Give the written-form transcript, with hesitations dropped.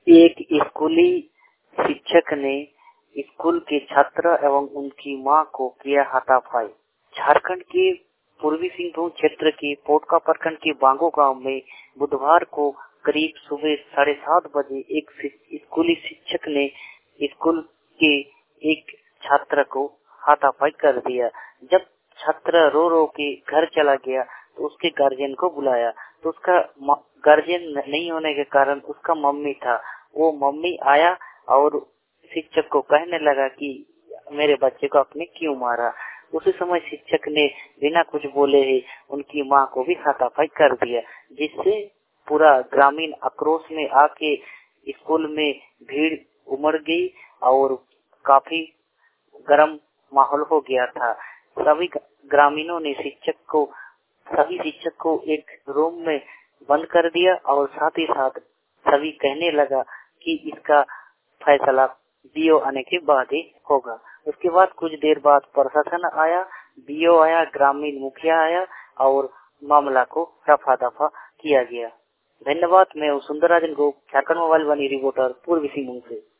एक स्कूली शिक्षक ने स्कूल के छात्र एवं उनकी मां को किया हाथापाई। झारखंड के पूर्वी सिंहभूम क्षेत्र के पोटका प्रखंड के बांगो गांव में बुधवार को करीब सुबह 7:30 बजे एक स्कूली शिक्षक ने स्कूल के एक छात्र को हाथापाई कर दिया। जब छात्र रो रो के घर चला गया तो उसके गार्जियन को बुलाया तो उसका गार्जियन नहीं होने के कारण उसका मम्मी था, वो मम्मी आया और शिक्षक को कहने लगा कि मेरे बच्चे को आपने क्यों मारा। उसी समय शिक्षक ने बिना कुछ बोले ही उनकी मां को भी हाथापाई कर दिया, जिससे पूरा ग्रामीण आक्रोश में आके स्कूल में भीड़ उमड़ गई और काफी गर्म माहौल हो गया था। सभी ग्रामीणों ने सभी शिक्षक को एक रूम में बंद कर दिया और साथ ही साथ सभी कहने लगा कि इसका फैसला बीओ आने के बाद ही होगा। उसके बाद कुछ देर बाद प्रशासन आया, बीओ आया, ग्रामीण मुखिया आया और मामला को रफा दफा किया गया। धन्यवाद। मैं सुंदरराजन गोप, झारखंड मोबाइल वाणी रिपोर्टर, पूर्वी सिंहभूम से।